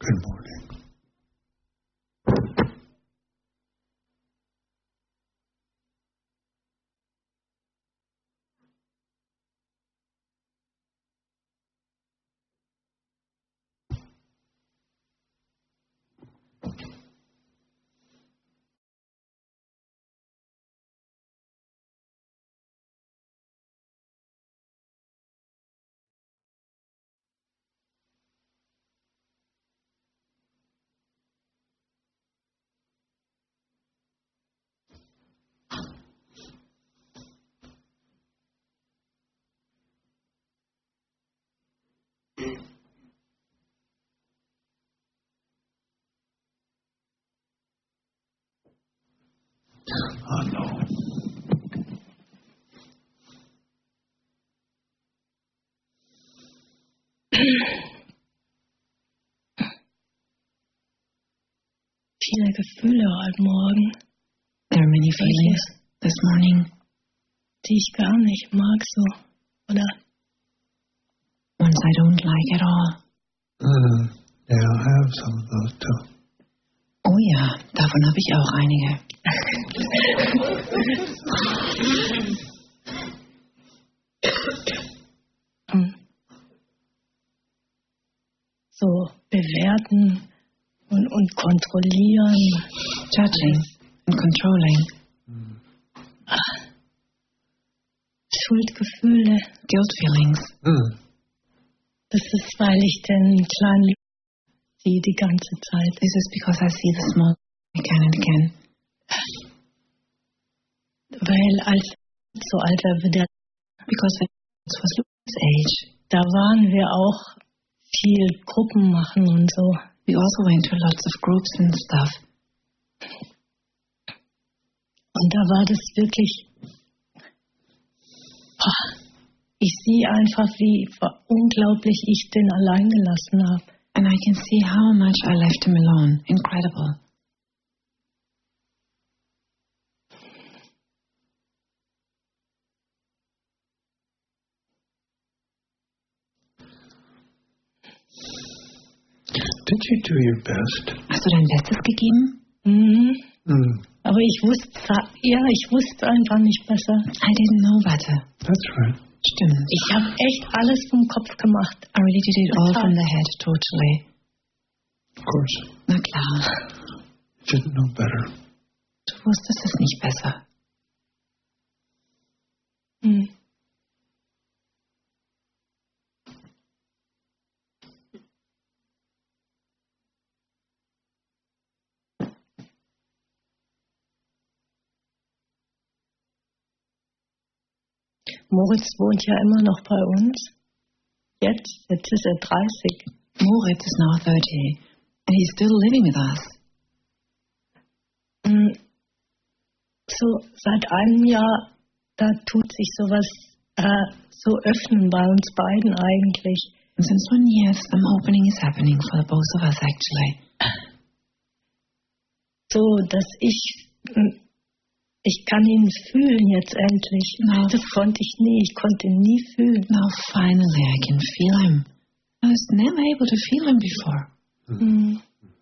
Good morning. Oh no. Viele Gefühle heute Morgen. There are many feelings this morning, die ich gar nicht mag, so, oder? Ones I don't like at all. Yeah, I have some of those too. Oh ja, davon habe ich auch einige. So bewerten und kontrollieren. Judging and controlling. Schuldgefühle. Guilt feelings. Das ist, weil ich den kleinen sehe die ganze Zeit. This is because I see the small again and again. Weil als so alt war wie der, because it was Louis' age, da waren wir auch viel Gruppen machen und so. We also went to lots of groups and stuff. Und da war das wirklich, ich sehe einfach, wie unglaublich ich den allein gelassen habe. And I can see how much I left him alone. Incredible. Did you do your best? Hast du dein Bestes gegeben? Aber ich wusste einfach nicht besser. I didn't know better. That's right. Stimmt. Ich habe echt alles vom Kopf gemacht. I really did it all from the head, totally. Of course. Na klar. You didn't know better. Du wusstest es nicht besser. Moritz wohnt ja immer noch bei uns. Jetzt ist er 30. Moritz is now 30 and he's still living with us. So seit einem Jahr, da tut sich sowas so öffnen bei uns beiden eigentlich. And since 1 year, some opening is happening for the both of us actually. So, dass ich kann ihn fühlen jetzt endlich. No. Das konnte ich nie. Ich konnte ihn nie fühlen. Now finally I can feel him. I was never able to feel him before.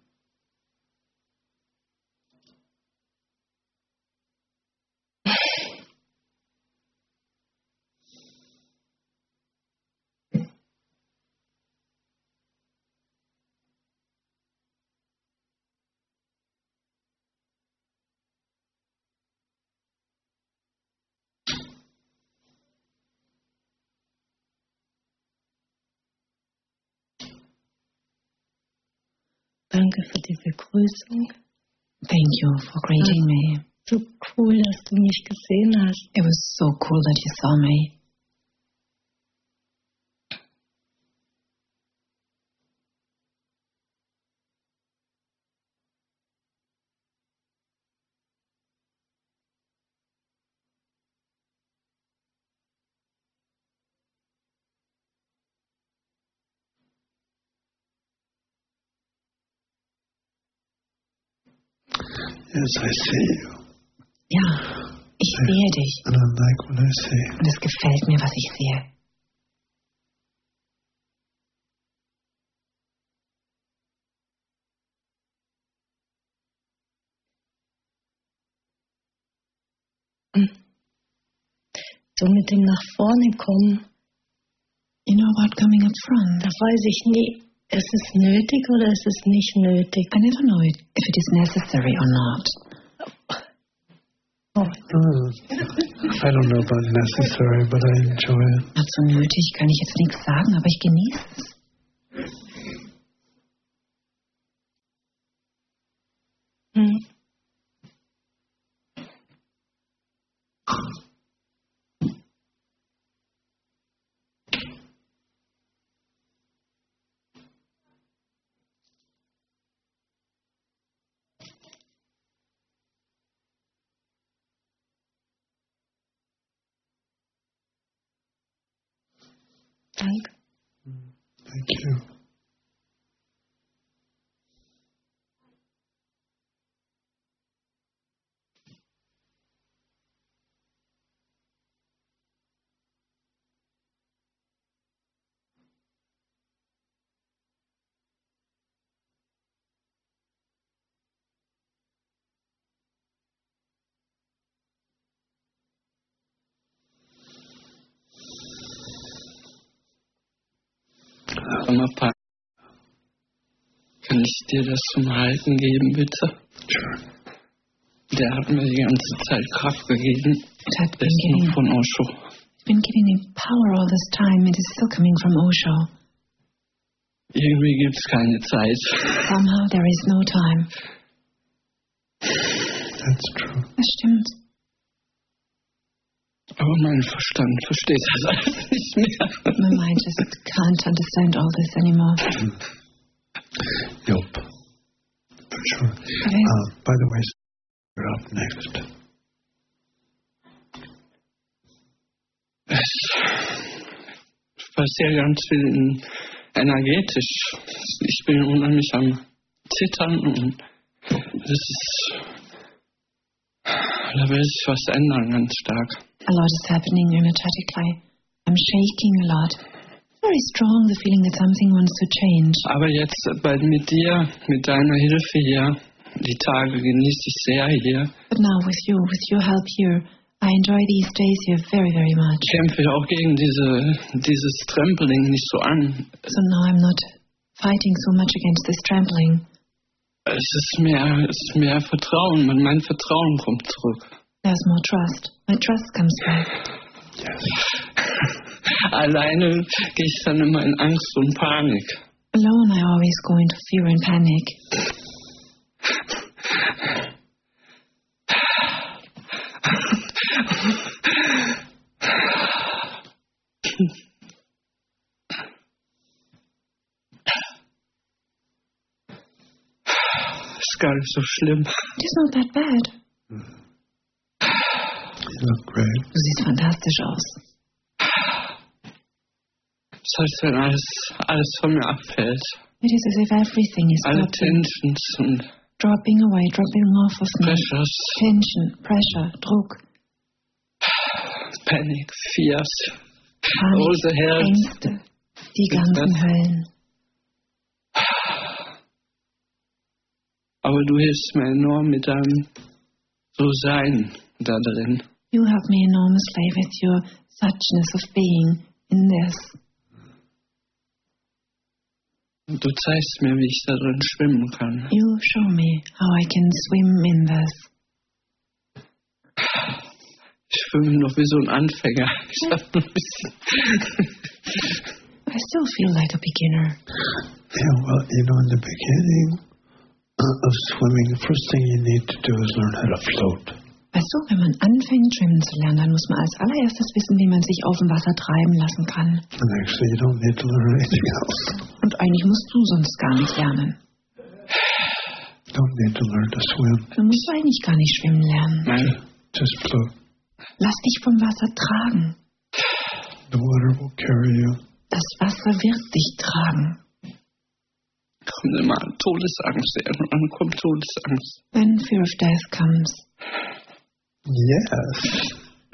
Danke für die Begrüßung. Thank you for greeting me. So cool, dass du mich gesehen hast. It was so cool that you saw me. Yes, I see you. Ja, ich sehe dich. And I like what I see. Und es gefällt mir, was ich sehe. so mit dem nach vorne kommen. You know about coming up front? Da weiß ich nie, ist es nötig oder ist es nicht nötig? I never know if it is necessary or not. Oh. I don't know about necessary, but I enjoy it. Also nötig kann ich jetzt nichts sagen, aber ich genieße es. Danke. Thank you. Kann ich dir das zum Halten geben, bitte? Sure. Der hat mir die ganze Zeit Kraft gegeben. It had Der ist noch von Osho. been giving me power all this time. It is still coming from Osho. Irgendwie gibt's keine Zeit. Somehow there is no time. That's true. Das stimmt. Aber mein Verstand versteht das alles nicht mehr. My mind just can't understand all this anymore. Yep. For sure. It is. By the way, you're up next. Es passiert ganz viel energetisch. Ich bin unheimlich am Zittern und das ist, da will sich was ändern ganz stark. A lot is happening energetically. I'm shaking a lot. Very strong, the feeling that something wants to change. Aber jetzt mit dir, mit deiner Hilfe hier, die Tage genieße ich sehr hier. But now with your help here, I enjoy these days here very, very much. Kämpfe ich auch gegen dieses Trampling nicht so an. So now I'm not fighting so much against this trampling. Es ist mehr Vertrauen, mein Vertrauen kommt zurück. There's more trust. My trust comes back. Yes. Alleine gehe ich dann immer in Angst und Panik. Alone I always go into fear and panic. Ist gar nicht so schlimm. It is not that bad. You look great. Du siehst fantastisch aus. Das heißt, wenn alles von mir abfällt, It is as if everything is alle dropping, Tensions und dropping away, dropping off of me. Pressures, Tension, pressure, Druck, Panic, Fears, all Panik, the hells. Ängste, die ganzen Höllen. Aber du hilfst mir enorm mit deinem So-Sein da drin. You help me enormously with your suchness of being in this. Und du zeigst mir, wie ich da drin schwimmen kann. You show me how I can swim in this. Ich schwimme noch wie so ein Anfänger. Ich hab ein bisschen I still feel like a beginner. Yeah, well, in the beginning of swimming, the first thing you need to do is learn how to float. Weißt du, wenn man anfängt, schwimmen zu lernen, dann muss man als allererstes wissen, wie man sich auf dem Wasser treiben lassen kann. And actually, you don't need to learn anything else. Und eigentlich musst du sonst gar nicht lernen. Don't need to learn to swim. Du musst eigentlich gar nicht schwimmen lernen. Nein, Just float. Lass dich vom Wasser tragen. The water will carry you. Das Wasser wird dich tragen. kommt immer Todesangst. Irgendwann kommt Todesangst. When fear of death comes. Yes.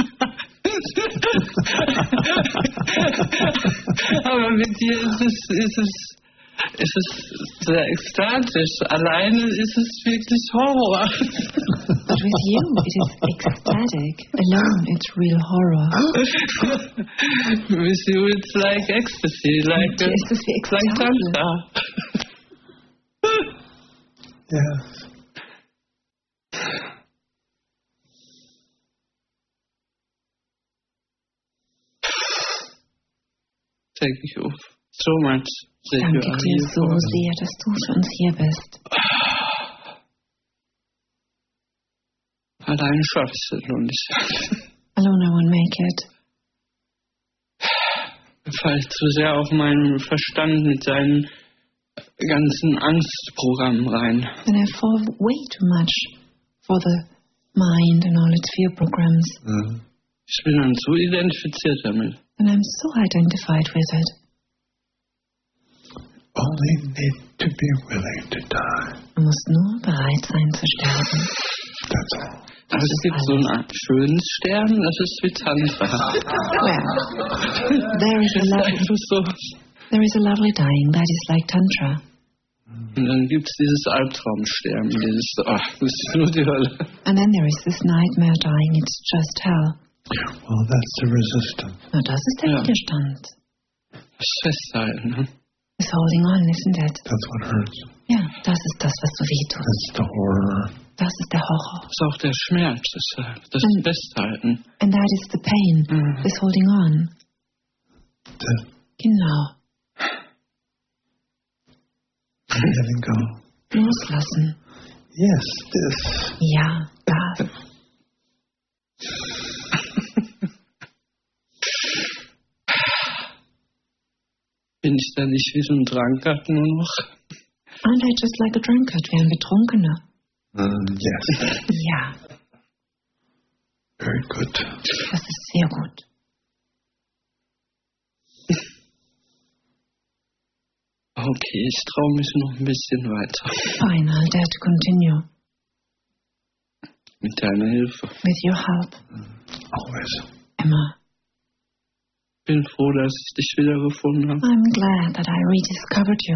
Aber mit dir ist es sehr ekstatisch. Alleine ist es wirklich Horror. with you, it is ecstatic. Alone, it's real horror. With you, it's like ecstasy, like Es ist wie like Ekstase. Tantra. Yes. Thank you so much that you Danke are dir here so for us. sehr, dass du für uns hier bist. Allein schaffst du noch nicht. Alone I won't make it. Ich falle zu sehr auf meinen Verstand mit seinen ganzen Angstprogrammen rein. Then I fall way too much for the mind and all its fear programs. Ich bin dann so identifiziert damit. And I'm so identified with it. Only need to be willing to die. Du musst nur bereit sein zu sterben. That's all. Aber es gibt so einen schönen Stern, das ist wie Tantra. Well, there is a lovely, Einfach so. there is a lovely dying that is like Tantra. Und dann gibt es dieses Albtraumsterben, dieses, ach, das ist nur die Hölle. And then there is this nightmare dying, it's just hell. Well, that's the resistance. Na, das ist der Ja. Widerstand. Das Festhalten, ne? It's holding on, isn't it? That's what hurts. Ja, das ist das, was so weh tut. That's the horror. Das ist der Horror. Das ist auch der Schmerz, das Festhalten. And that is the pain, this holding on. That Genau. letting go. Loslassen. Yes, this. Ja, das. Bin ich da nicht wie so ein Drunkard nur noch? Aren't I just like a drunkard, wie ein Betrunkener? Yes. Ja, Very good. das ist sehr gut. Okay, ich traue mich noch ein bisschen weiter. Fine, I'll dare to continue. Mit deiner Hilfe. With your help, Always. Emma. Bin froh, dass ich dich wiedergefunden habe. I'm glad that I rediscovered you.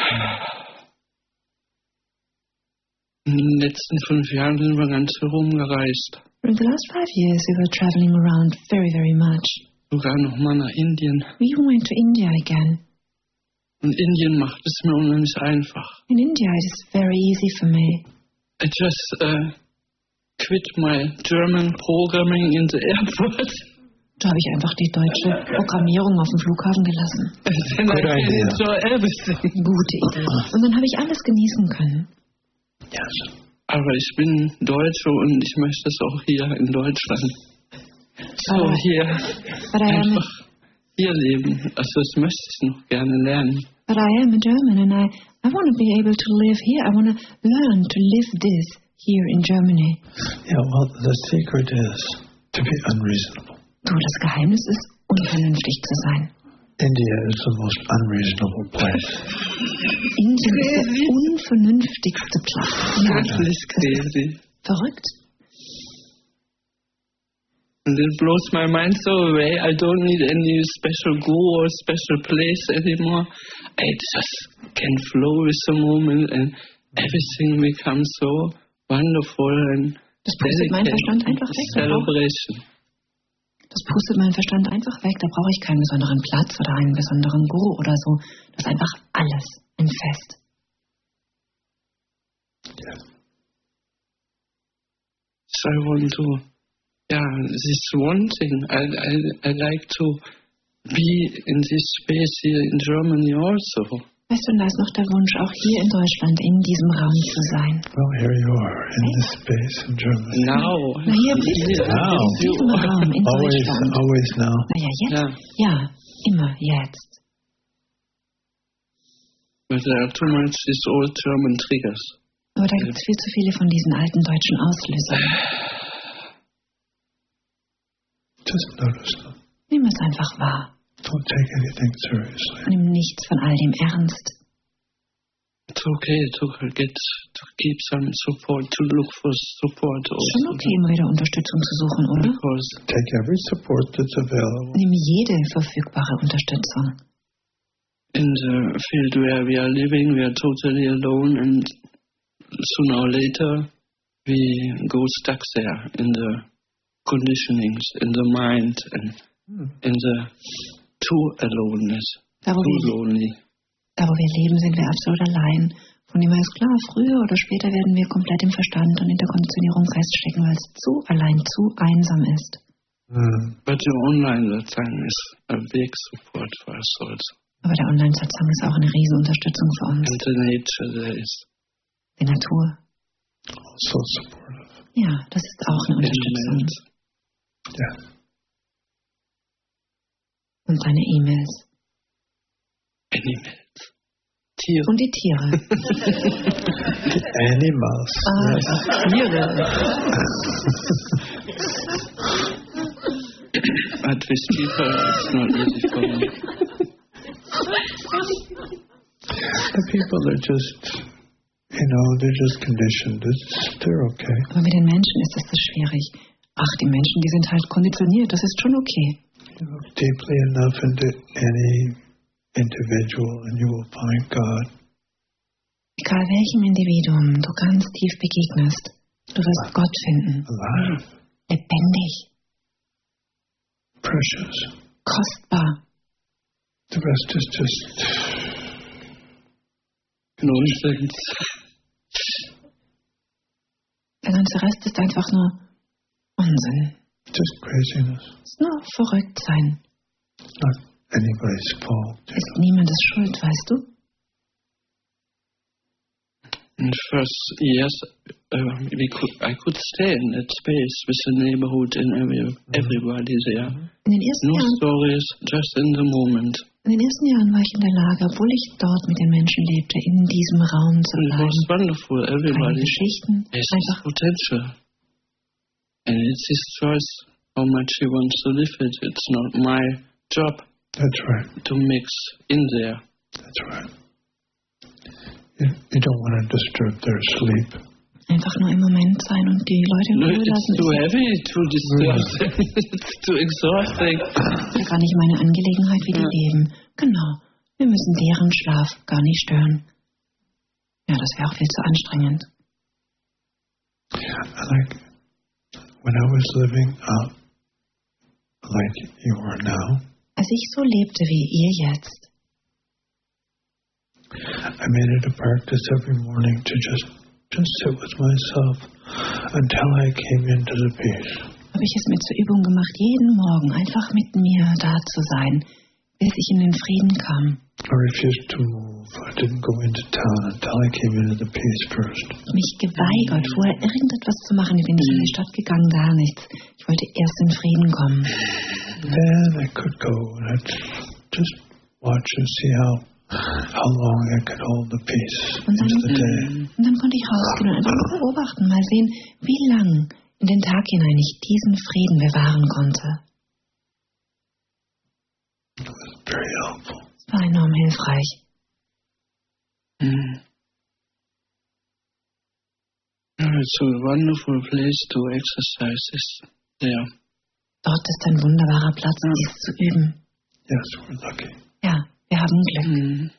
In den letzten 5 Jahren sind wir ganz herumgereist. In the last 5 years, we were traveling around very, very much. Sogar noch mal nach Indien. We even went to India again. Und Indien macht es mir unheimlich einfach. In India, it is very easy for me. I just quit my German programming in the airport. Da habe ich einfach die deutsche Programmierung auf dem Flughafen gelassen. Then I Good can idea. enjoy everything. Gute Idee. Und dann habe ich alles genießen können. Yes. Aber ich bin Deutsche und ich möchte es auch hier in Deutschland. So Aber- hier But I am, einfach hier leben. Also das möchte ich noch gerne lernen. but I am a German, and I want to be able to live here. I want to learn to live this here in Germany. Yeah, well, the secret is to be unreasonable. Du, das Geheimnis ist, unvernünftig zu sein. India is the most unreasonable place. Indien ist der unvernünftigste Platz. Ja, Wirklich crazy. verrückt. And it blows my mind so away. I don't need any special guru or special place anymore. I just can flow with the moment and everything becomes so wonderful and Das pustet mein Verstand einfach weg. celebration. Das pustet mein Verstand einfach weg. Da brauche ich keinen besonderen Platz oder einen besonderen Guru oder so. Das ist einfach alles ein Fest. Yes. So I want to, this one thing. I like to be in this space here in Germany also. Weißt du, und da ist noch der Wunsch, auch hier in Deutschland in diesem Raum zu sein. Well, here you are in this space in Germany. Now. Na, hier bist du, Now. in diesem Raum in Always, Deutschland. always now. Naja, jetzt? Yeah. Ja, immer jetzt. But there are too much these old German triggers. Aber da gibt es viel zu viele von diesen alten deutschen Auslösern. Just notice them. Nimm es einfach wahr. Don't take anything seriously. Nimm nichts von all dem ernst. It's okay to keep some support, to look for support Schon also. okay, immer wieder Unterstützung zu suchen, oder? Because Take every support that's available. Nimm jede verfügbare Unterstützung. in the field where we are living, we are totally alone, and sooner or later we go stuck there in the conditionings, in the mind, and in the too aloneness, Da, wo lonely. wir leben, sind wir absolut allein. Von dem her ist klar, früher oder später werden wir komplett im Verstand und in der Konditionierung feststecken, weil es zu allein, zu einsam ist. But the online Satsang is a big support for us also. Aber der Online-Satsang ist auch eine riesen Unterstützung für uns. And the nature there is. Die Natur. Also supportive. Ja, das ist auch eine Unterstützung. Yeah. Und seine E-Mails. Animals. Tiere. Und die Tiere. Animals. Yes. Tiere. But with people, it's not easy for me. The people are just, they're just conditioned. They're okay. Aber mit den Menschen ist das schwierig. Ach, die Menschen, die sind halt konditioniert. Das ist schon okay. You look deeply enough into any individual and you will find God. Egal welchem Individuum du ganz tief begegnest, du wirst Gott finden. Alive. Lebendig. Precious. Kostbar. The rest is just Nonsense. Der ganze Rest ist einfach nur Unsinn. just craziness. Es ist nur verrückt sein. Not anybody's fault. Ist niemandes Schuld, weißt du? In the first years, I could stay in that space with the neighborhood and everybody there. In den ersten No Jahren stories, just in the moment. In den ersten Jahren war ich in der Lage, obwohl ich dort mit den Menschen lebte, in diesem Raum zu It was bleiben. wonderful. Keine Everybody Geschichten, has einfach potential. And it's his choice how much he wants to live it. It's not my job That's right. to mix in there. That's right. You don't want to disturb their sleep. einfach nur im Moment sein und die Leute in No, Ruhe it's lassen. too heavy to disturb them. It's too exhausting. Ist ja gar nicht meine Angelegenheit, wie die leben. Genau. Wir müssen deren Schlaf gar nicht stören. Ja, das wäre auch viel zu anstrengend. Like when I was living out like you are now, Als ich so lebte wie ihr jetzt, I made it a practice every morning to just sit with myself until I came into the peace. habe ich es mir zur Übung gemacht, jeden Morgen einfach mit mir da zu sein, bis ich in den Frieden kam. I refused to move. I didn't go into town until I came into the peace first. Mich geweigert, vorher irgendetwas zu machen. Ich bin nicht in die Stadt gegangen, gar nichts. Ich wollte erst in Frieden kommen. Then I could go and I'd just watch and see how long I could hold the peace into the day. Und dann konnte ich rausgehen und einfach mal beobachten, mal sehen, wie lang in den Tag hinein ich diesen Frieden bewahren konnte. It was very helpful. Es war enorm hilfreich. It's a wonderful place to exercise this there. Dort ist ein wunderbarer Platz, dies zu üben. Yes, we're lucky. Ja, wir haben Glück.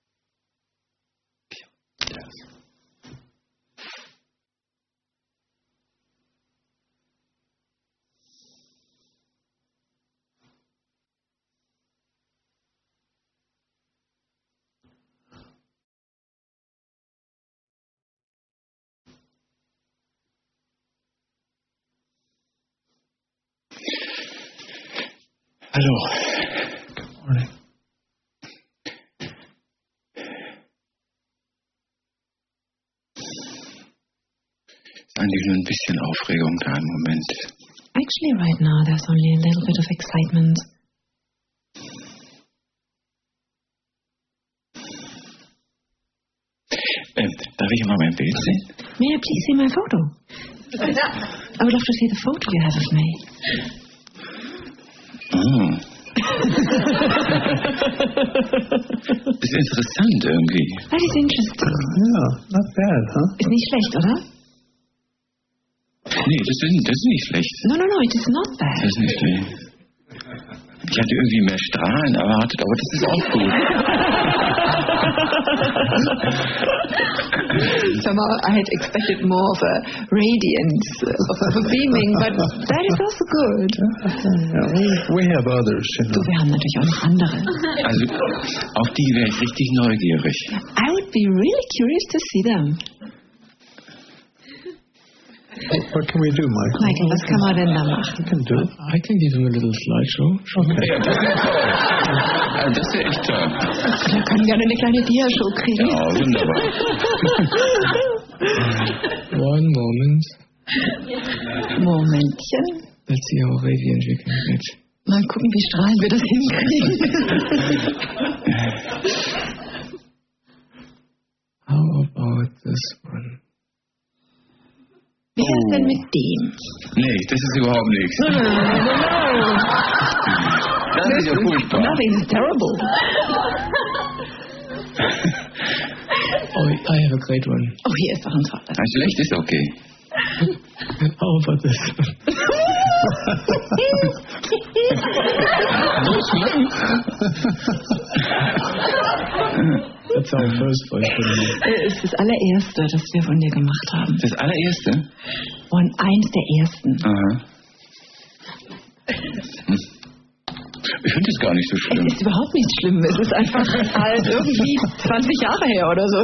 Yes. Hallo. Good morning. Ist eigentlich nur ein bisschen Aufregung da im Moment. Actually, right now, there's only a little bit of excitement. Darf ich mal mein Bild sehen? May I please see my photo? I would love to see the photo you have of me. Ist interessant irgendwie. That is interesting. Yeah, not bad, huh? Ist nicht schlecht, oder? Nee, das ist nicht schlecht. No, it is not Das bad. ist nicht schlecht. Ich hatte irgendwie mehr Strahlen erwartet, aber das ist auch gut. Somehow I had expected more of a radiance, of a beaming, but that is also good. We have others, Du, wir haben natürlich auch noch andere. Also auf die wäre ich richtig neugierig. I would be really curious to see them. What can we do, Michael? Michael, was kann man denn da machen? We can do. I can give him a little slideshow. Okay. Ja, das wäre toll. Das wäre echt toll. Wir können gerne eine kleine Dia-Show kriegen. Ja, wunderbar. One moment. Momentchen. Let's see how radiant we can get. Mal gucken, wie strahlend wir das hinkriegen. How about this one? Wie wär's denn mit dem? Nee, das ist überhaupt nichts. No. Das ist ja furchtbar. Nothing is terrible. Oh, I have a great one. Oh, hier ist doch ein toller. Ein schlecht ist okay. How about this? That's our first voice. Es ist das allererste, das wir von dir gemacht haben. Das allererste? Und eins der ersten. Aha. Ich finde das gar nicht so schlimm. Es ist überhaupt nicht schlimm. Es ist einfach halt irgendwie 20 Jahre her oder so.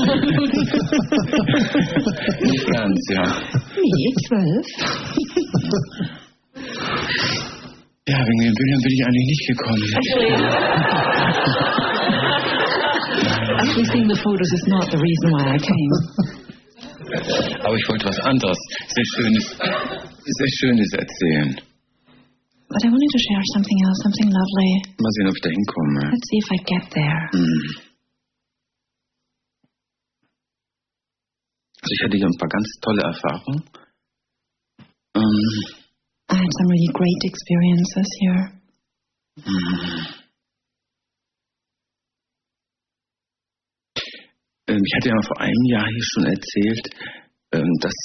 Nicht ganz, ja. Nee, 12. Ja, wegen den Bildern bin ich eigentlich nicht gekommen. Actually, seeing the photos is not the reason why I came. Aber ich wollte was anderes, sehr Schönes erzählen. But I wanted to share something else, something lovely. Mal sehen, ob ich da hinkomme. Let's see if I get there. Also ich hatte hier ein paar ganz tolle Erfahrungen. I had some really great experiences here. Ich hatte ja vor einem Jahr hier schon erzählt, dass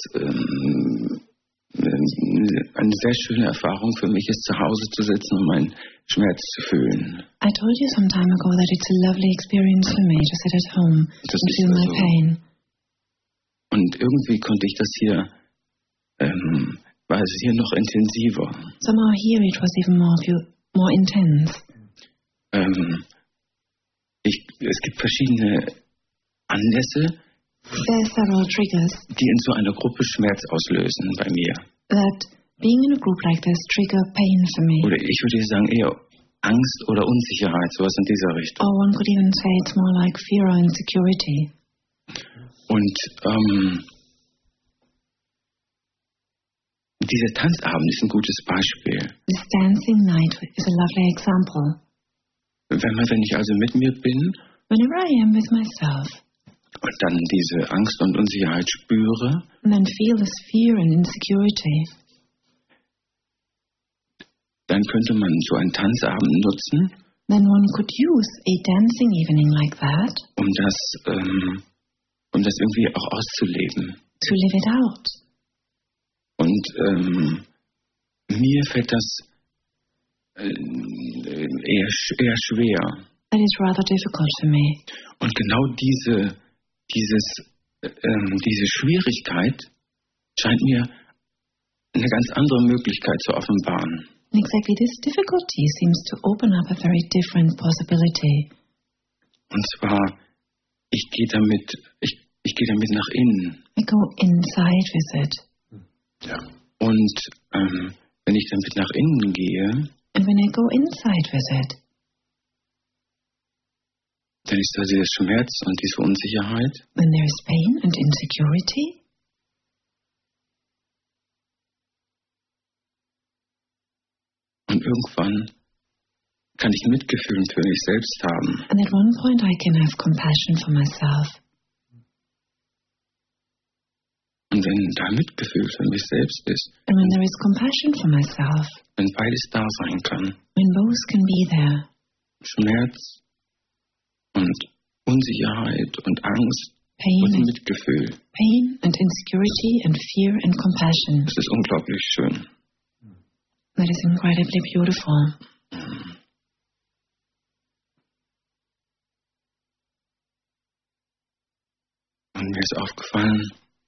eine sehr schöne Erfahrung für mich ist, zu Hause zu sitzen und meinen Schmerz zu fühlen. I told you some time ago that it's a lovely experience for me to sit at home Das and ist feel my so. pain. Und irgendwie konnte ich das hier, war es hier noch intensiver. Somehow here it was even more intense. Es gibt verschiedene Anlässe, There are several triggers die in so einer Gruppe Schmerz auslösen bei mir. that being in a group like this trigger pain for me. Oder ich würde sagen eher Angst oder Unsicherheit, sowas in dieser Richtung. Or one could even say it's more like fear or insecurity. Und dieser Tanzabend ist ein gutes Beispiel. This dancing night is a lovely example. Wenn ich also mit mir bin Whenever I am with myself und dann diese Angst und Unsicherheit spüre, and then feel this fear and insecurity, dann könnte man so einen Tanzabend nutzen, then one could use a dancing evening like that um das irgendwie auch auszuleben. to live it out. Und mir fällt das eher schwer. That is rather difficult for me. Und genau diese Schwierigkeit scheint mir eine ganz andere Möglichkeit zu offenbaren. And exactly this difficulty seems to open up a very different possibility. Und zwar, ich gehe damit nach innen. I go inside with it. Ja. Und wenn ich damit nach innen gehe, And when I go inside with it, dann ist da dieser Schmerz und diese Unsicherheit. when there is pain and insecurity, Und irgendwann kann ich Mitgefühl für mich selbst haben. and at one point I can have compassion for myself. Und wenn da Mitgefühl für mich selbst ist, And when there is compassion for myself, wenn beides da sein kann, when both can be there, Schmerz und Unsicherheit und Angst pain und and, Mitgefühl, pain and insecurity and fear and compassion, das ist unglaublich schön. that is incredibly beautiful. Und mir ist aufgefallen,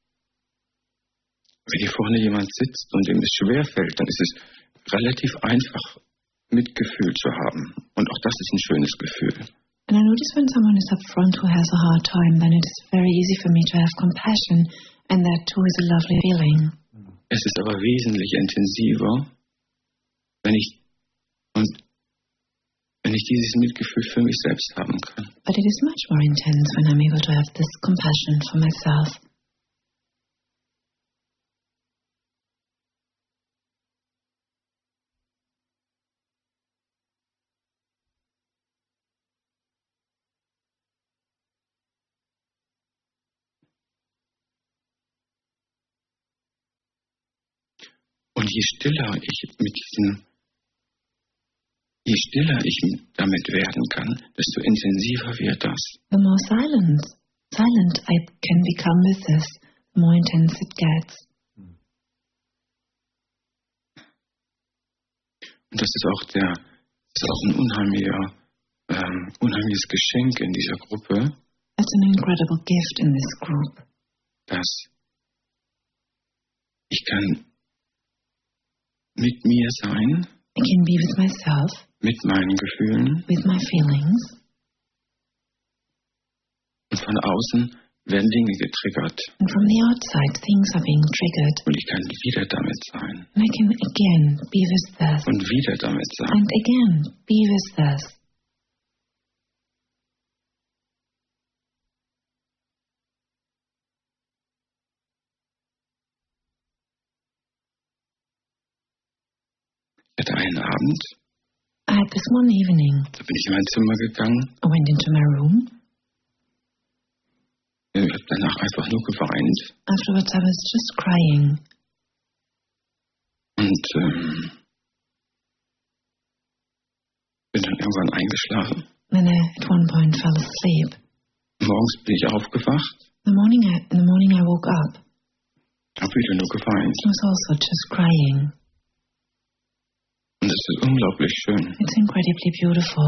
wenn hier vorne jemand sitzt und dem es schwerfällt, dann ist es relativ einfach, Mitgefühl zu haben. Und auch das ist ein schönes Gefühl. And I notice when someone is up front who has a hard time, then it is very easy for me to have compassion, and that too is a lovely feeling. Es ist aber wesentlich intensiver, wenn ich dieses Mitgefühl für mich selbst haben kann. But it is much more intense when I'm able to have this compassion for myself. Und je stiller ich damit werden kann, desto intensiver wird das. The more silent I can become with this, the more intense it gets. Und das ist auch ein unheimliches Geschenk in dieser Gruppe. That's an incredible gift in this group. Dass ich kann mit mir sein, I can be with myself, mit meinen Gefühlen, with my feelings, und von außen werden Dinge getriggert. and from the outside things are being triggered, Und ich kann wieder damit sein. and I can again be with this, Und wieder damit sein. and again be with this. Ich hatte einen Abend, I had this one evening, da bin ich in mein Zimmer gegangen, I went into my room. ich habe danach einfach nur geweint Afterwards I was just crying, und bin dann irgendwann eingeschlafen. then I at one point fell asleep. Morgens bin ich aufgewacht, In the morning I woke up, habe wieder nur geweint. I was also just crying. Und das ist unglaublich schön. It's incredibly beautiful.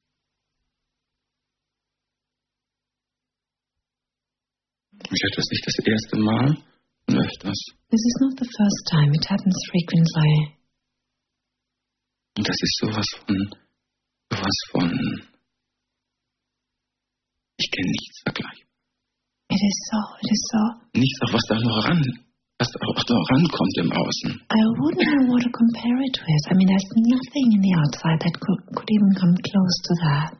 Ich hatte das nicht das erste Mal und öfters. This is not the first time, it happens frequently. Und das ist sowas von, ich kenne nichts vergleichbar. It is so. Nichts auch, was da noch rankommt im Außen. I wouldn't know what to compare it with. I mean, there's nothing in the outside that could even come close to that.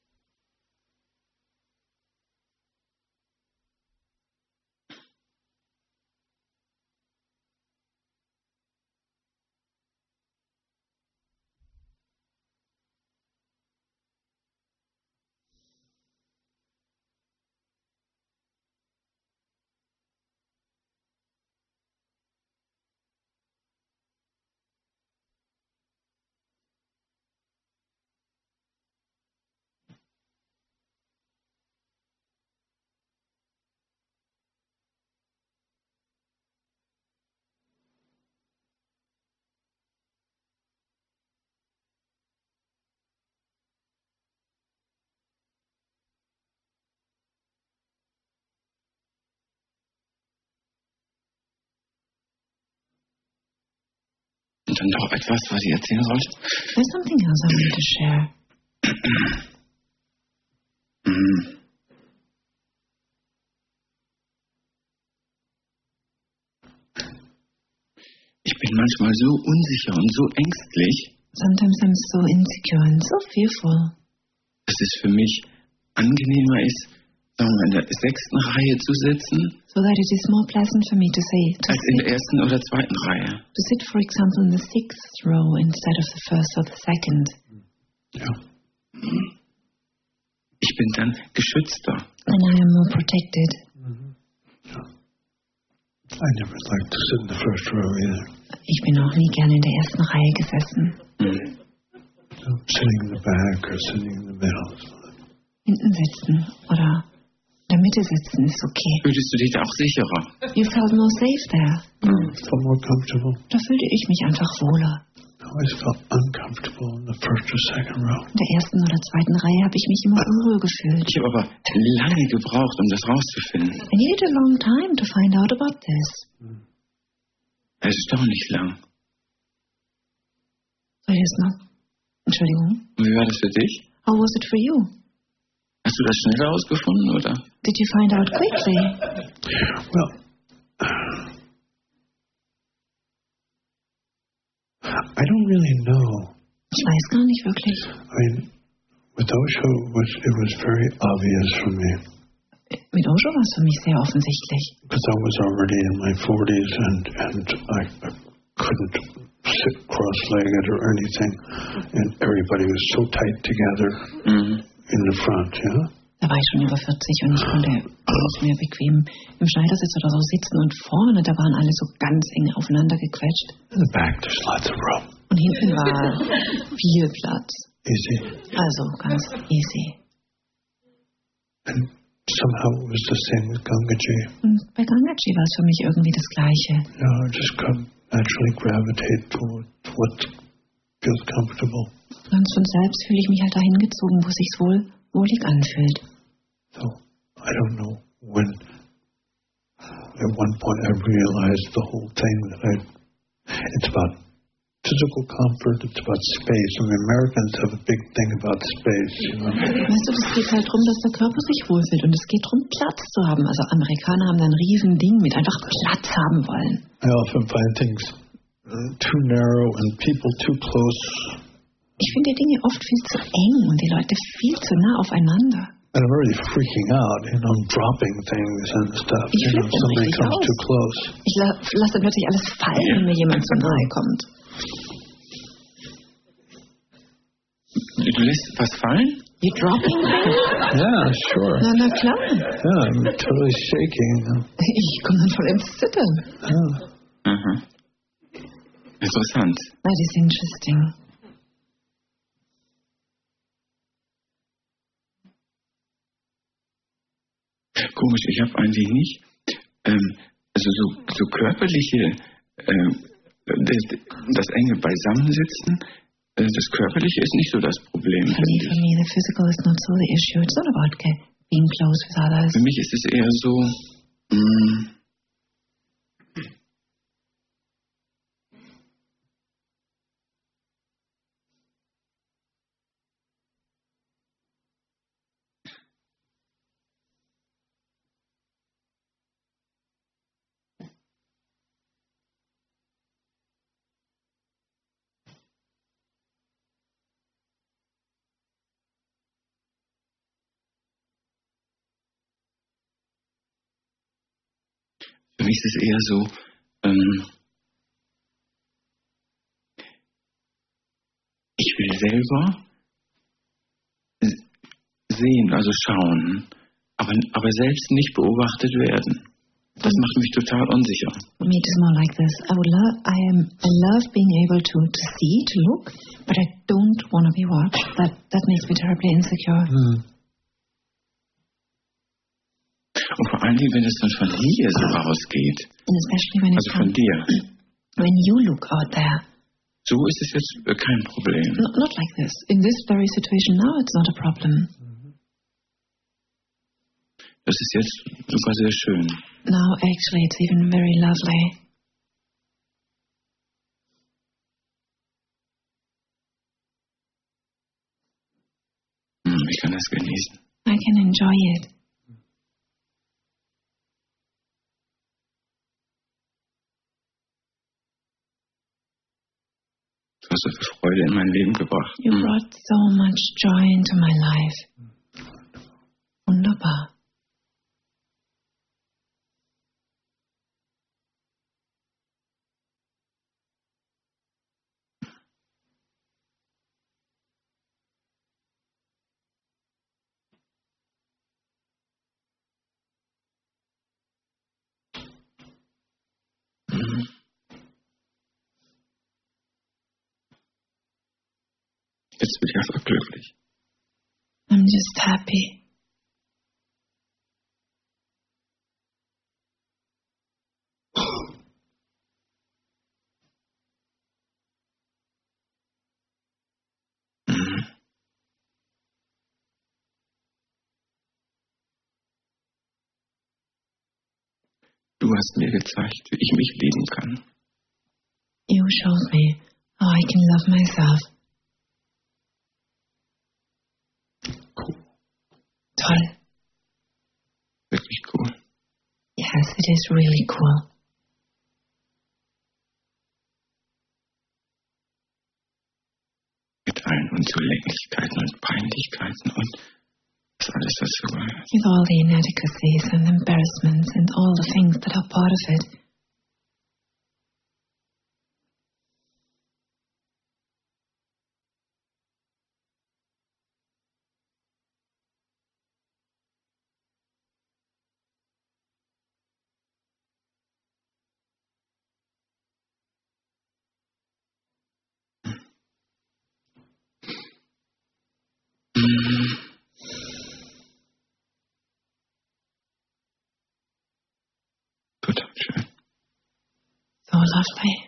Und dann noch etwas, was ich erzählen wollte. There's something else I want to share. Ich bin manchmal so unsicher und so ängstlich, Sometimes I'm so insecure and so fearful dass es für mich angenehmer ist, sagen wir mal, in der 6. Reihe zu sitzen, so that it is more pleasant for me to als in der 1. oder 2. Reihe. to sit, for example, in the 6th row instead of the 1st or the 2nd. Yeah. Ich bin dann geschützter. And I am more protected. I never liked to sit in the first row either. Ich bin auch nie gerne in der 1. Reihe gesessen. So sitting in the back or sitting in the middle is fine. Hinten sitzen oder in der Mitte sitzen ist okay. Fühlst du dich da auch sicherer? You felt more safe there. Felt more comfortable. Da fühlte ich mich einfach wohler. No. always felt uncomfortable in the first or second row. In der ersten oder zweiten Reihe habe ich mich immer unwohl gefühlt. Ich habe aber lange gebraucht, um das rauszufinden. I needed a long time to find out about this. Erstaunlich lang. Soll ich das noch? Entschuldigung. Und wie war das für dich? How was it for you? Hast du das schnell herausgefunden, oder? Did you find out quickly? Well, I don't really know. Ich weiß gar nicht wirklich. I mean, with Osho, it was very obvious for me. Mit Osho war es für mich sehr offensichtlich. Because I was already in my 40s and I couldn't sit cross-legged or anything. And everybody was so tight together in the front, yeah? Da war ich schon über 40 und ich konnte nicht mehr bequem im Schneidersitz oder so sitzen. Und vorne, da waren alle so ganz eng aufeinander gequetscht. In the back, there's lots of room. Und hinten war viel Platz. Easy. Also ganz easy. And somehow it was the same with Gangaji. Und bei Gangaji war es für mich irgendwie das Gleiche. You know, I just could naturally gravitate toward what feels comfortable. Ganz von selbst fühle ich mich halt dahin gezogen, wo es sich wohlig anfühlt. So, I don't know when, at one point I realized the whole thing that it's about physical comfort, it's about space. I mean, Americans have a big thing about space, you know. Weißt du, es geht halt darum, dass der Körper sich wohlfühlt und es geht darum, Platz zu haben. Also Amerikaner haben da ein riesen Ding mit, einfach Platz haben wollen. I often find things too narrow and people too close. Ich finde die Dinge oft viel zu eng und die Leute viel zu nah aufeinander. And I'm really freaking out, you know, I'm dropping things and stuff. Ich You know, flippe somebody richtig comes aus. too close. Ich lasse plötzlich alles fallen, wenn mir jemand zu nahe kommt. Du lässt was fallen? You dropping things? Yeah, sure. Na klar. Yeah, I'm totally shaking. You know. Ich komme dann voll ins Zittern. Yeah. Aha. Interessant. That is interesting. Komisch, ich habe eigentlich nicht, also so körperliche, das enge Beisammensitzen, das Körperliche ist nicht so das Problem. For me, the physical is not so the issue. It's not about being close with others. Für mich ist es eher so, für mich ist es eher so, ich will selber sehen, also schauen, aber selbst nicht beobachtet werden. Das macht mich total unsicher. For me, it is more like this. I love being able to see, to look, but I don't want to be watched. That makes me terribly insecure. Und vor allen Dingen, wenn es dann von hier so rausgeht, And especially when also von dir, when you look out there. so ist es jetzt kein Problem. Not like this. In this very situation now, it's not a problem. Das ist jetzt sogar sehr schön. Now, actually, it's even very lovely. Ich kann das genießen. I can enjoy it. Du hast so viel Freude in mein Leben gebracht. You brought so much joy into my life. Wunderbar. Jetzt bin ich einfach glücklich. I'm just happy. Du hast mir gezeigt, wie ich mich lieben kann. You showed me how I can love myself. Cool. Toll. Wirklich cool. Yes, it is really cool. Mit allen Unzulänglichkeiten und Peinlichkeiten und was alles dazu gehört. With all the inadequacies and embarrassments and all the things that are part of it. Total schön. So lovely.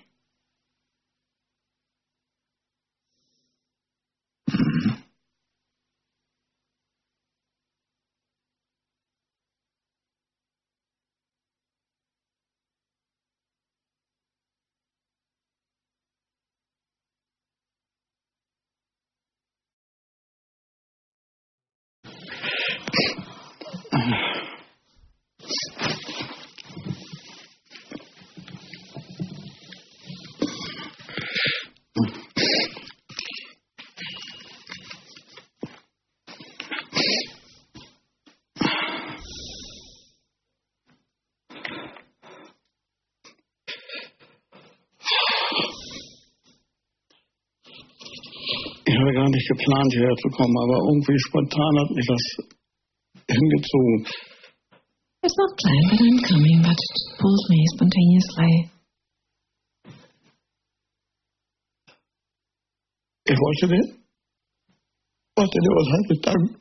Ich habe gar nicht geplant, hierher zu kommen, aber irgendwie spontan hat mich das hingezogen. It's not planned that I'm coming, but it pulled me spontaneously. Ich wollte dir was herzlich danken.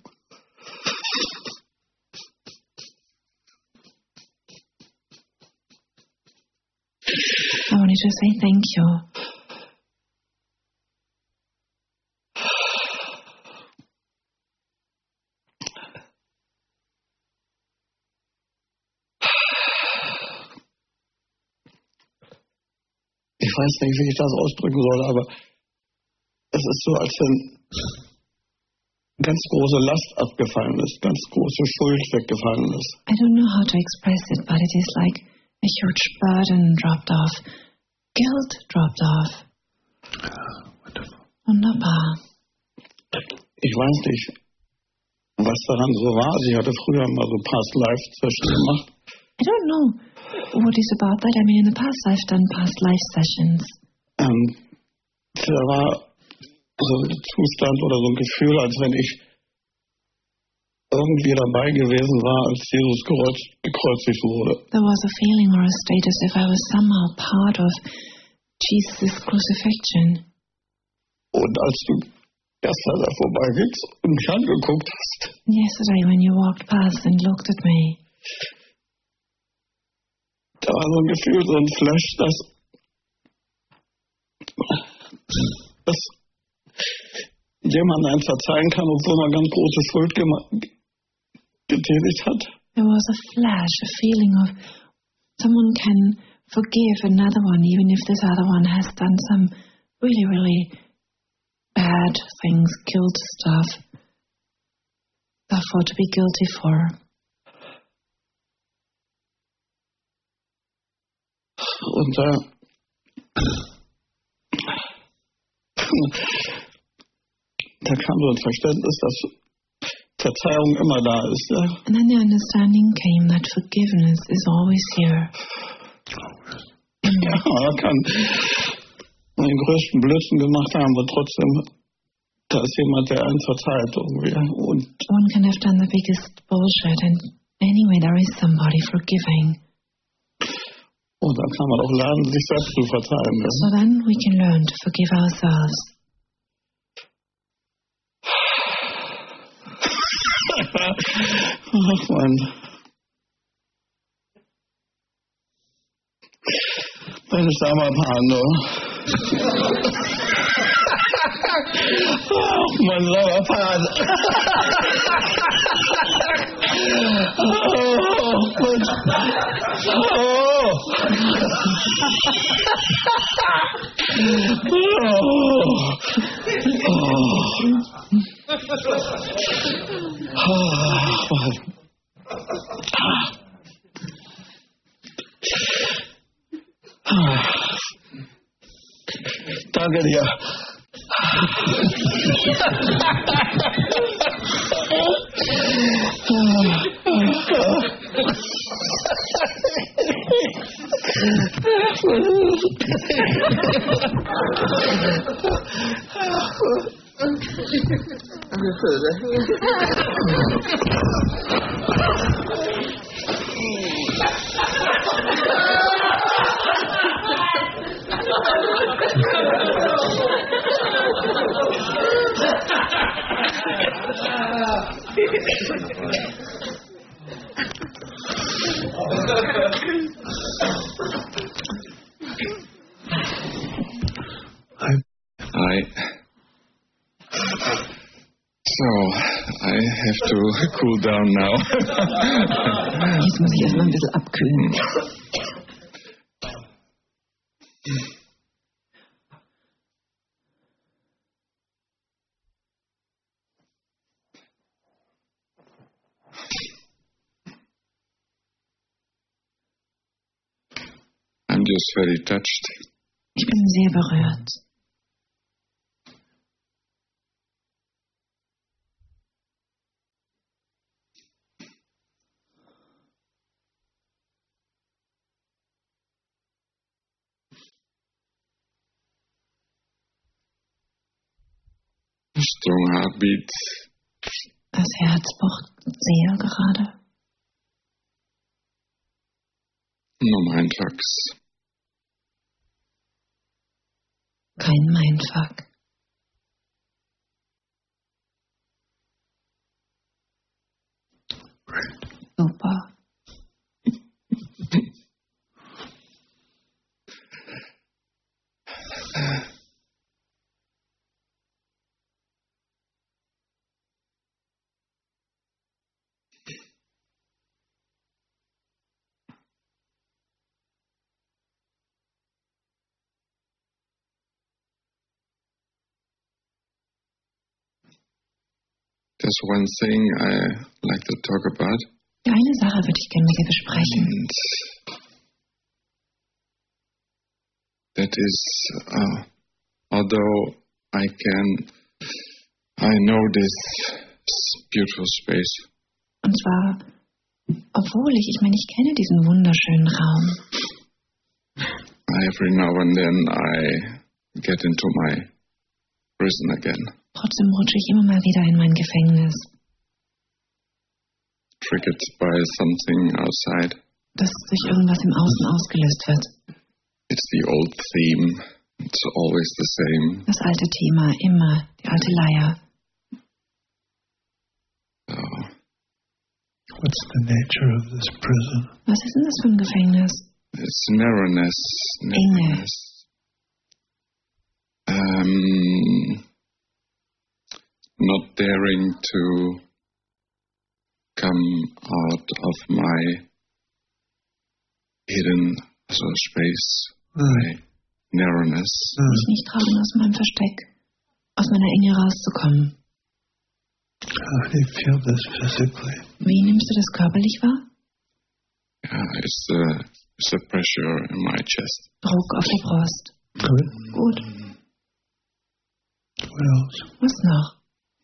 I wanted to say thank you. Ich weiß nicht, wie ich das ausdrücken soll, aber es ist so, als wenn ganz große Last abgefallen ist, ganz große Schuld weggefallen ist. I don't know how to express it, but it is like a huge burden dropped off. Guilt dropped off. Wunderbar. Ich weiß nicht, was daran so war. Sie hatte früher mal so Past Life Sessions gemacht. I don't know what is about that. I mean, in the past I've done past life sessions. Da war so ein Zustand oder so ein Gefühl, als wenn ich irgendwie dabei gewesen war, als Jesus gekreuzigt wurde. There was a feeling or a state as if I was somehow part of Jesus' crucifixion. Und als du gestern da vorbeigingst und mich angeguckt hast, Yesterday when you walked past and looked at me, da war so ein Gefühl, so ein Flash, dass jemand einem verzeihen kann, obwohl man ganz große Schuld getätigt hat. there was a flash, a feeling of someone can forgive another one even if this other one has done some really, really bad things, killed stuff, therefore to be guilty for. Und da kam so ein Verständnis, dass Verzeihung immer da ist. Ja? And then the understanding came that forgiveness is always here. Ja, man kann den größten Blödsinn gemacht haben, aber trotzdem, da ist jemand, der einen verzeiht irgendwie. Und One can have done the biggest bullshit and anyway there is somebody forgiving. dann kann man auch lernen, sich selbst zu verzeihen. Ja? So then we can learn to forgive ourselves. Ach Mann. Meine Sommerpano. Ach, mein Sauerpart. Danke dir. I have to cool down now. Jetzt muss ich erstmal ein bisschen abkühlen. I'm just very touched. Ich bin sehr berührt. Strong heartbeat. Das Herz pocht sehr gerade. No mindfucks. Kein Mindfuck. Super. There's one thing I like to talk about. Eine Sache würde ich gerne mit dir besprechen. And that is, although I know this beautiful space. Und zwar, obwohl ich kenne diesen wunderschönen Raum. Every now and then I get into my prison again. Trotzdem rutsche ich immer mal wieder in mein Gefängnis. Triggered by something outside. Das durch irgendwas im Außen ausgelöst wird. It's the old theme. It's always the same. Das alte Thema, immer, die alte Leier. What's the nature of this prison? Was ist denn das für ein Gefängnis? It's narrowness. Enge. Not daring to come out of my hidden space, my narrowness. Mich nicht trauen, aus meinem Versteck, aus meiner Enge rauszukommen. How do you feel this physically? Wie nimmst du das körperlich wahr? Yeah, it's the pressure in my chest. Druck auf der Brust. Good. Gut. What else? Was noch?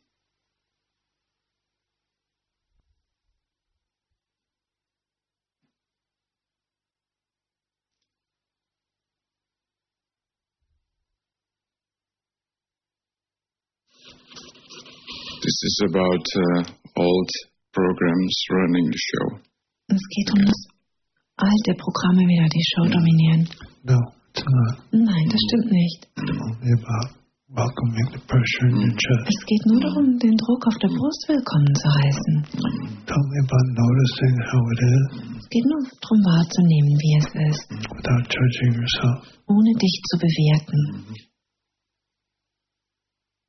This is about old programs running the show. Es geht um das alte Programme wieder, die Show dominieren. No, it's not. Nein, das stimmt nicht. It's only about welcoming the pressure in your chest. Es geht nur darum, den Druck auf der Brust willkommen zu heißen. It's only about noticing how it is Es geht nur darum wahrzunehmen, wie es ist, without judging yourself. ohne dich zu bewerten.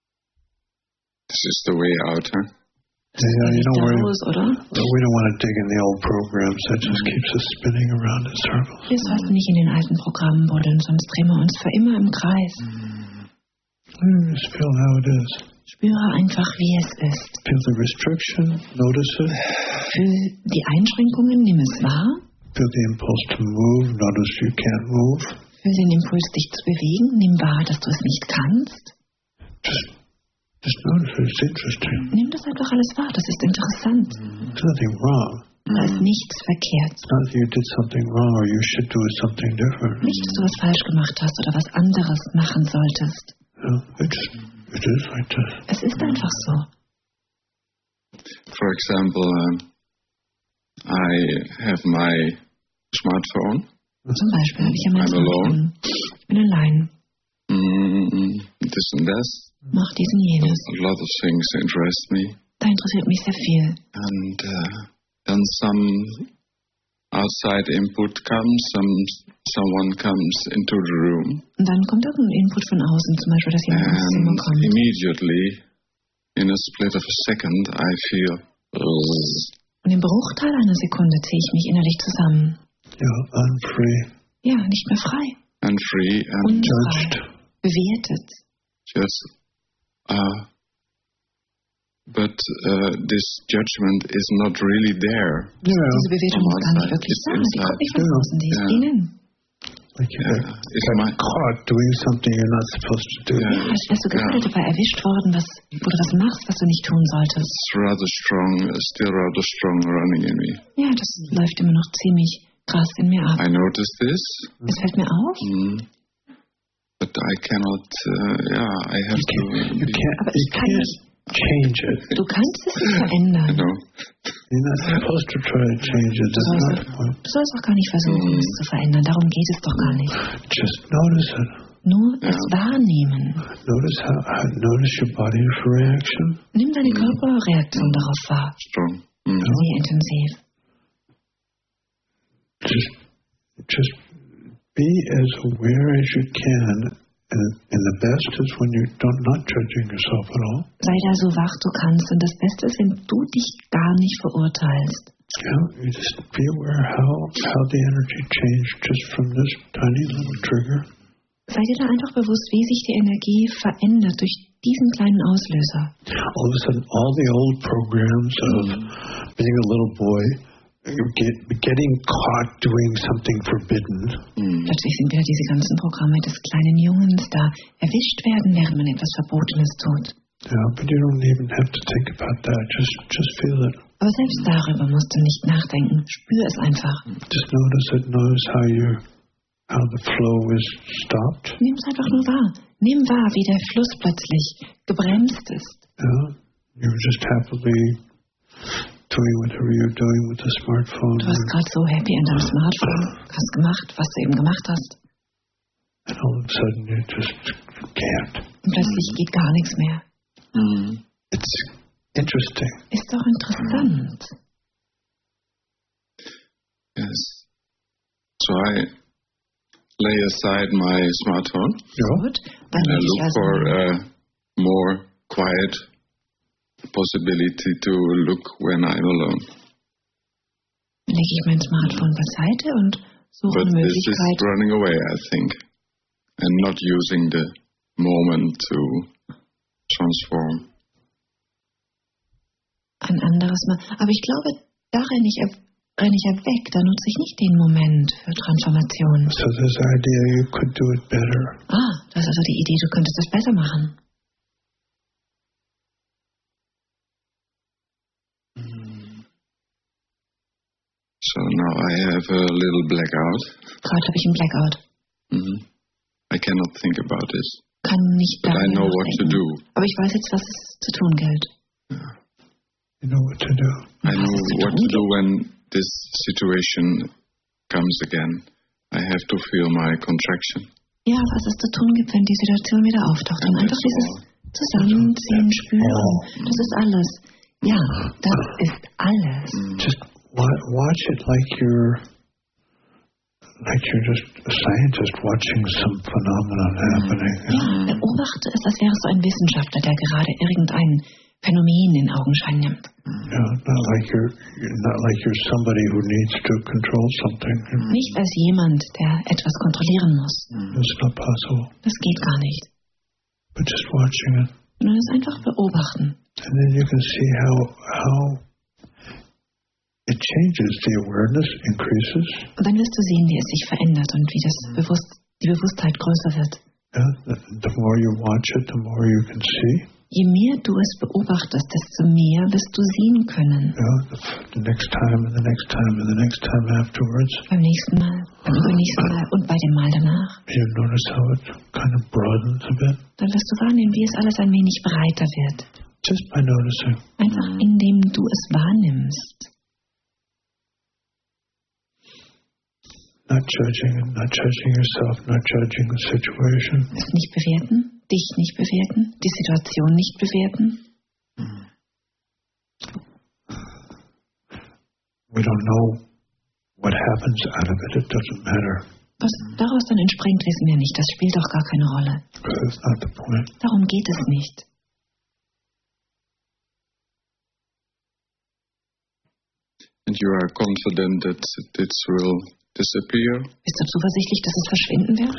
This is the way out, huh? Yeah, you know, Raus, oder? we don't want to dig in the old programs. That just keeps us spinning around in circles. Wir sollten nicht in den alten Programmen buddeln, sonst drehen wir uns für immer im Kreis. Just feel how it is. Spüre einfach, wie es ist. Feel the restriction, notice it. Fühl die Einschränkungen, nimm es wahr. Feel the impulse to move, notice you can't move. Fühl den Impuls, dich zu bewegen, nimm wahr, dass du es nicht kannst. Just notice it, it's interesting. Nimm das einfach alles wahr, das ist interessant. There's nothing wrong. Da ist nichts verkehrt. It's not that you did something wrong or you should do something different. Nicht, dass du was falsch gemacht hast oder was anderes machen solltest. It is like this. Es ist einfach so. For example, I have my smartphone. Zum Beispiel habe ich ja mein I'm alone. Smartphone. Ich bin allein. This and that. Mach dies und jenes. A lot of things interest me. Da interessiert mich sehr viel. And then some outside input comes, someone comes into the room. Und dann kommt irgendein Input von außen, zum Beispiel, dass jemand ins Zimmer And kommt. immediately, in a split of a second, I feel... Und im Bruchteil einer Sekunde ziehe ich mich innerlich zusammen. Yeah, unfree, Ja, nicht mehr frei. Unfree and Unfrei. judged. Bewertet. just... But this judgment is not really there. Diese Bewertung ist gar nicht wirklich It's da. Die kommt nicht von inside. außen, die ist Yeah. innen. Like you It's got caught doing something you're not supposed to do. Yeah. Als wärst du gerade dabei erwischt worden, wo du was machst, was du nicht tun solltest. It's rather strong, still rather strong running in me. Ja, das läuft immer noch ziemlich krass in mir ab. I notice this, Es fällt mir auf, but I cannot. I have to. You can't aber ich kann nicht. change it. Du kannst es nicht verändern. You know, You're not supposed to try to change it. That's not the point. Du sollst auch gar nicht versuchen, es zu verändern. Darum geht es doch gar nicht. Just notice it. Nur es wahrnehmen. Notice your body's reaction. Nimm deine Körperreaktion darauf wahr. strong. Sehr intensiv. Just be as aware as you can, and the best is when you're not judging yourself at all. Sei da so wach du kannst und das Beste ist, wenn du dich gar nicht verurteilst. Yeah, you just be aware how the energy changed just from this tiny little trigger. Sei dir da einfach bewusst, wie sich die Energie verändert durch diesen kleinen Auslöser. All of a sudden, all the old programs of being a little boy, getting caught doing something forbidden. Plötzlich sind wieder diese ganzen Programme des kleinen Jungens da, erwischt werden, während man etwas Verbotenes tut. Yeah, but you don't even have to think about that. Just feel it. Aber selbst darüber musst du nicht nachdenken. Spür es einfach. Just notice it. Notice how the flow is stopped. Nimm es einfach nur wahr. Nimm wahr, wie der Fluss plötzlich gebremst ist. Yeah, you're just happily doing whatever you're doing with the smartphone. Du warst gerade so happy an deinem Smartphone, hast gemacht, was du eben gemacht hast. And all of a sudden you just can't. Und plötzlich geht gar nichts mehr. It's interesting. Ist doch interessant. Yes. So I lay aside my smartphone Gut, dann and I lege ich look also for a more quiet possibility to look when I'm alone. lege ich mein Smartphone beiseite und suche But eine this is Möglichkeit, running away, I think, and not using the moment to transform. ein anderes Mal. Aber ich glaube, da renne ich ja weg. Da nutze ich nicht den Moment für Transformation. So this idea you could do it better. Das ist also die Idee, du könntest das besser machen. So now I have a little blackout. Gerade habe ich einen Blackout. I cannot think about this. Kann nicht But I darüber know what to nachdenken. do. Aber ich weiß jetzt, was es zu tun gilt. You know what to do. I know what to do when this situation comes again. I have to feel my contraction. Ja, was es zu tun gibt, wenn die Situation wieder auftaucht. Und einfach dieses Zusammenziehen, Spüren. Das ist alles. Ja, das ist alles. Just watch it like you're just a scientist watching some phenomenon happening. Ja, beobachte es, als wäre es so ein Wissenschaftler, der gerade irgendein Phänomen in Augenschein nimmt. Yeah, not like you're somebody who needs to control something. Nicht als jemand, der etwas kontrollieren muss. It's not possible. Das geht gar nicht. But just watching it. Sondern es einfach beobachten. And then you can see how it changes. The awareness increases. Und dann wirst du sehen, wie es sich verändert und wie die Bewusstheit größer wird. Yeah, the more you watch it, the more you can see. Je mehr du es beobachtest, desto mehr wirst du sehen können. Yeah, the next time and the next time and the next time afterwards. Beim nächsten Mal, beim übernächsten Mal und bei dem Mal danach. You notice how it kind of broadens a bit. Dann wirst du wahrnehmen, wie es alles ein wenig breiter wird. Just by noticing. Einfach indem du es wahrnimmst. Not judging yourself, not judging the situation. Es nicht bewerten, dich nicht bewerten, die Situation nicht bewerten. We don't know what happens out of it. It doesn't matter. Was daraus dann entspringt, wissen wir nicht. Das spielt auch gar keine Rolle. That's not the point. Darum geht es nicht. And you are confident that this will disappear? Bist du zuversichtlich, dass es verschwinden wird?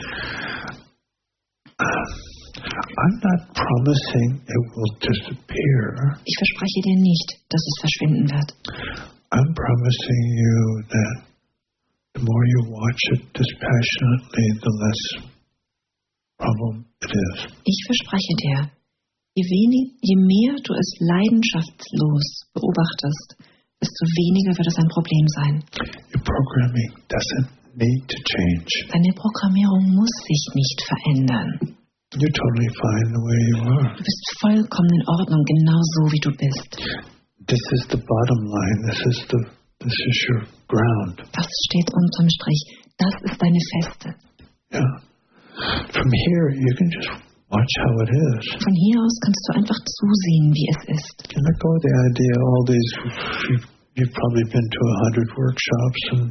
I'm not promising it will disappear. Ich verspreche dir nicht, dass es verschwinden wird. I'm promising you that the more you watch it dispassionately, the less problem it is. Ich verspreche dir, je mehr du es leidenschaftslos beobachtest, desto weniger wird es ein Problem sein. Your programming doesn't need to change. Deine Programmierung muss sich nicht verändern. You're totally fine the way you are. Du bist vollkommen in Ordnung, genau so wie du bist. This is the bottom line. This is your ground. Das steht unterm Strich. Das ist deine Feste. Yeah. From here, you can just watch how it is. Von hier aus kannst du einfach zusehen, wie es ist. You let go of the idea. All these, you've probably been to 100 workshops and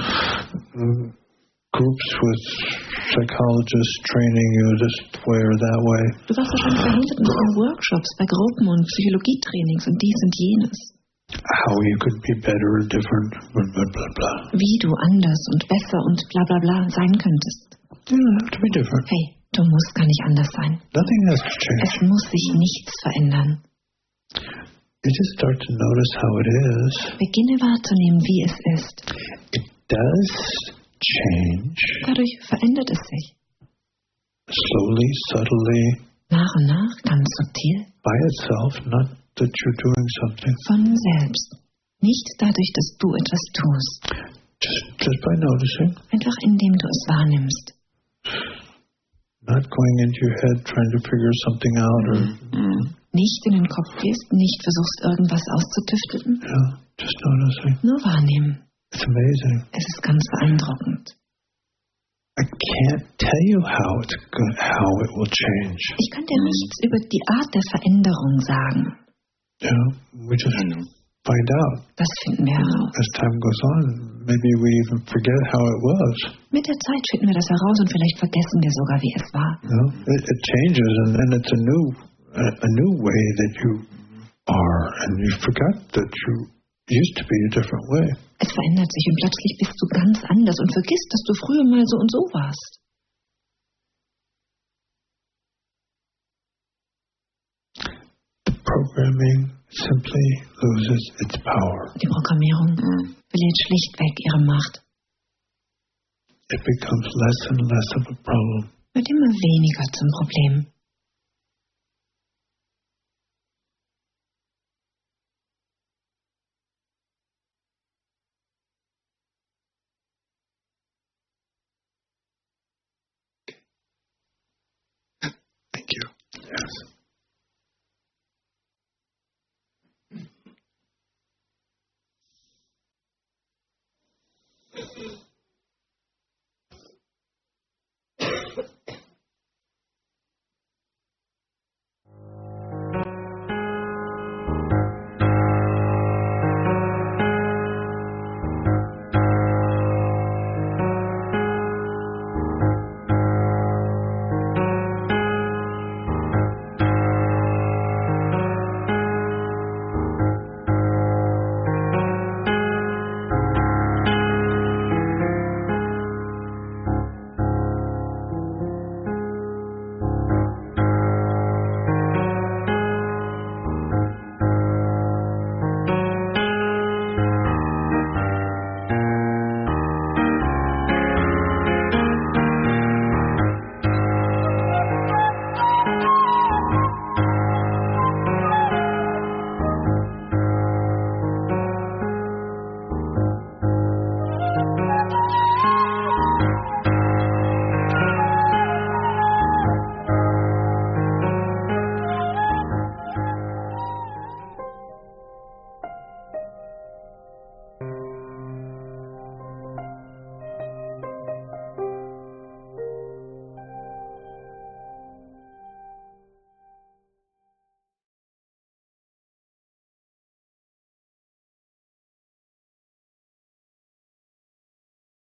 groups with psychologists training you this way or that way. Du warst wahrscheinlich bei Hunderten von Workshops, bei Gruppen und Psychologietrainings und dies und jenes. How you could be better or different, blah, blah, blah, blah. Wie du anders und besser und bla bla bla sein könntest. You don't have to be different. Hey, du musst gar nicht anders sein. Nothing has to change. Es muss sich nichts verändern. You just start to notice how it is. Beginne wahrzunehmen, wie es ist. It does change. Dadurch verändert es sich. Slowly, subtly. Nach und nach, ganz subtil. By itself, not that you're doing something. Von selbst. Nicht dadurch, dass du etwas tust. Just by noticing. Einfach indem du es wahrnimmst. Not going into your head trying to figure something out or... Nicht in den Kopf gehst, nicht versuchst irgendwas auszutüfteln. Yeah, just noticing. Nur wahrnehmen. It's amazing. Es ist ganz beeindruckend. I can't tell you how it will change. Ich kann dir nichts über die Art der Veränderung sagen. Yeah, we just find out. Das finden wir heraus. As time goes on, maybe we even forget how it was. Mit der Zeit finden wir das heraus und vielleicht vergessen wir sogar, wie es war. You know, it changes, and then it's a new way that you are, and you forgot that you used to be a different way. Es verändert sich und plötzlich bist du ganz anders und vergisst, dass du früher mal so und so warst. The programming simply loses its power. Die Programmierung verliert schlichtweg ihre Macht. It becomes less and less of a problem. Wird immer weniger zum Problem. Thank you. Yes.